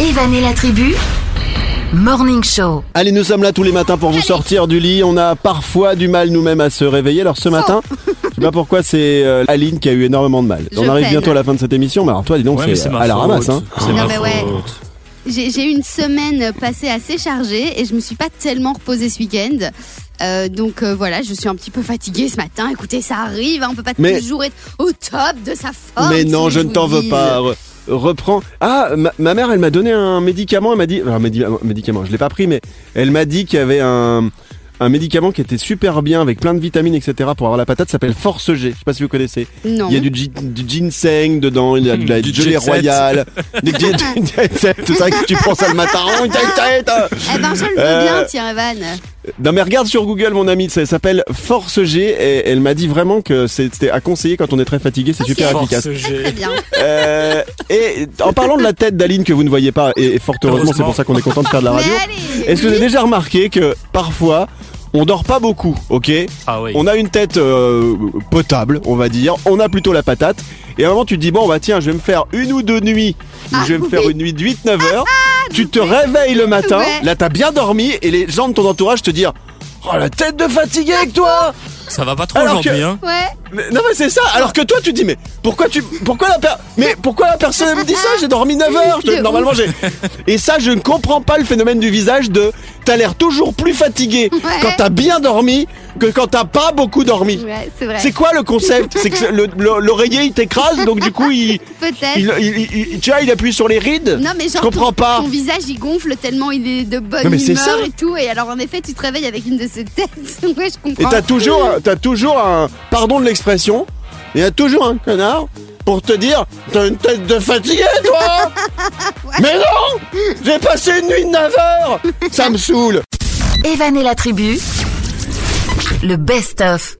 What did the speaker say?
Evan et la tribu Morning Show. Allez, nous sommes là tous les matins pour vous sortir du lit. On a parfois du mal nous-mêmes à se réveiller. Alors ce matin, je sais pas pourquoi, c'est Aline qui a eu énormément de mal. On arrive bientôt à la fin de cette émission, mais alors toi, dis donc, c'est à la ramasse. Hein. C'est ma faute. J'ai eu une semaine passée assez chargée et je me suis pas tellement reposée ce week-end. Donc voilà, je suis un petit peu fatiguée ce matin. Écoutez, ça arrive, hein, on peut pas toujours être au top de sa forme. Mais non, je ne t'en veux pas. Reprends. Ah, ma mère, elle m'a donné un médicament. Elle m'a dit, médicament, je l'ai pas pris, mais elle m'a dit qu'il y avait un médicament qui était super bien avec plein de vitamines, etc. pour avoir la patate. Ça s'appelle Force G. Je sais pas si vous connaissez. Non. Il y a du ginseng dedans, il y a de la gelée royale, tout ça que tu prends ça le matin. Eh ben, je le veux bien, tiens, Evan. Non mais regarde sur Google, mon ami, ça s'appelle Force G et elle m'a dit vraiment que c'était à conseiller quand on est très fatigué, c'est super efficace. Très bien. Et en parlant de la tête d'Aline que vous ne voyez pas, et fort heureusement, c'est pour ça qu'on est content de faire de la radio. Est-ce que vous avez déjà remarqué que parfois on dort pas beaucoup, ok? Ah oui. On a une tête potable, on va dire. On a plutôt la patate. Et à un moment, tu te dis, bon, bah tiens, je vais me faire une ou deux nuits. Je vais me faire une nuit de 8-9 heures. Tu te réveilles le matin. Là, t'as bien dormi. Et les gens de ton entourage te disent, oh, la tête de fatigué avec toi! Ça va pas trop aujourd'hui, hein? Ouais. Non mais c'est ça. Alors que toi tu te dis pourquoi la personne me dit ça? J'ai dormi 9 heures. Normalement j'ai. Et ça, je ne comprends pas le phénomène du visage de t'as l'air toujours plus fatigué quand t'as bien dormi que quand t'as pas beaucoup dormi. Ouais, c'est vrai. C'est quoi le concept? C'est que l'oreiller il t'écrase, donc du coup peut-être. tu vois, il appuie sur les rides. Non mais genre je comprends pas. Ton visage il gonfle tellement il est de bonne humeur et tout, et alors en effet tu te réveilles avec une de ces têtes. Ouais, je comprends. Et t'as toujours un, pardon de l'expression, il y a toujours un connard pour te dire t'as une tête de fatigué toi. Mais non, j'ai passé une nuit de 9 heures. Ça me saoule. Evan et la tribu, le best-of.